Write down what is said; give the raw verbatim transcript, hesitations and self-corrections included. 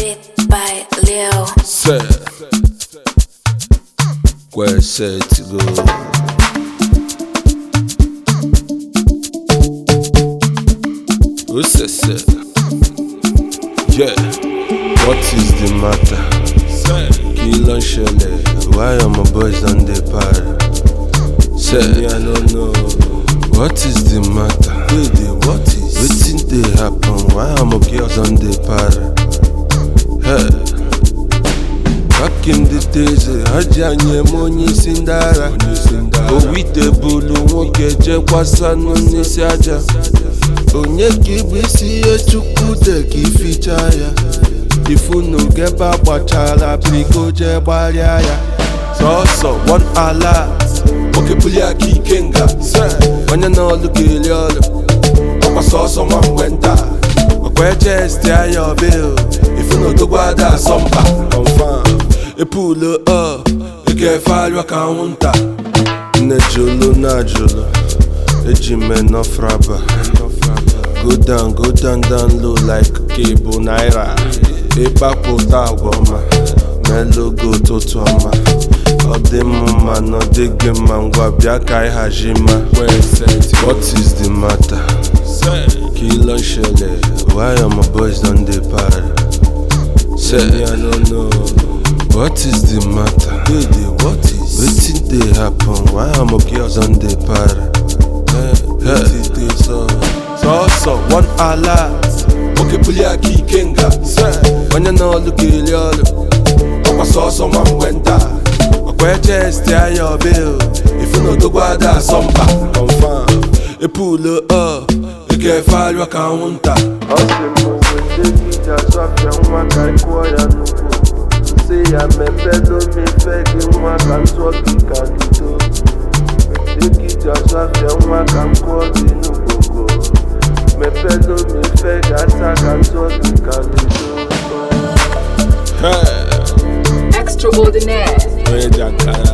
Beat by Leo. Say, where say to go? Who says say? Yeah, what is the matter? Kill and shele, why are my boys on the par? Say, I don't know. What is the matter? Baby, what is? Waiting they happen, why are my girls on the par? Hey. Back in the days, haja nye monyi sindara Owite bulu nwoke je kwasa n'isi aja Onye ka ibu isi ye chukwude ka ificha ya Ifunu geba gbachara biko je gbaria ya Sọsọ one alert Oke buli aka ikenga Onye n'olu ga-eli ọlụ Ọkwa sọsọ nwa mgbenta Okwe chesti aya obil Ifunu dogwada asọmpa Confirm E pull up, e ke falwa ka unta Ne jolo na jolo E jime no fraba Go down, go down, down low like cable naira E papo ta goma Me logo totoma Ode mama no dege mangwa bia kai hajima What is the matter? Kill and shele Why are my boys on the par? Say, I don't know What is the matter? Baby, what is? Waiting they happen, why are my girls on the par? Hey, hey. So, so, so, one alert Oke puli aki kenga Wanya no luki liolo Okwa so so mwangwenta Okwe chesti ayo bill If you know the guada sompa Confirm E pull up E ke falwa ka unta Ose mwende gija swapya mwaka ikuwa ya nuku Say ya me pedo me fake mwa kanso kikakito Ekija swafya mwa kanko dinu gogo Me pedo me fake ata kanso kikakito Hey Extraordinaire. Oye jankara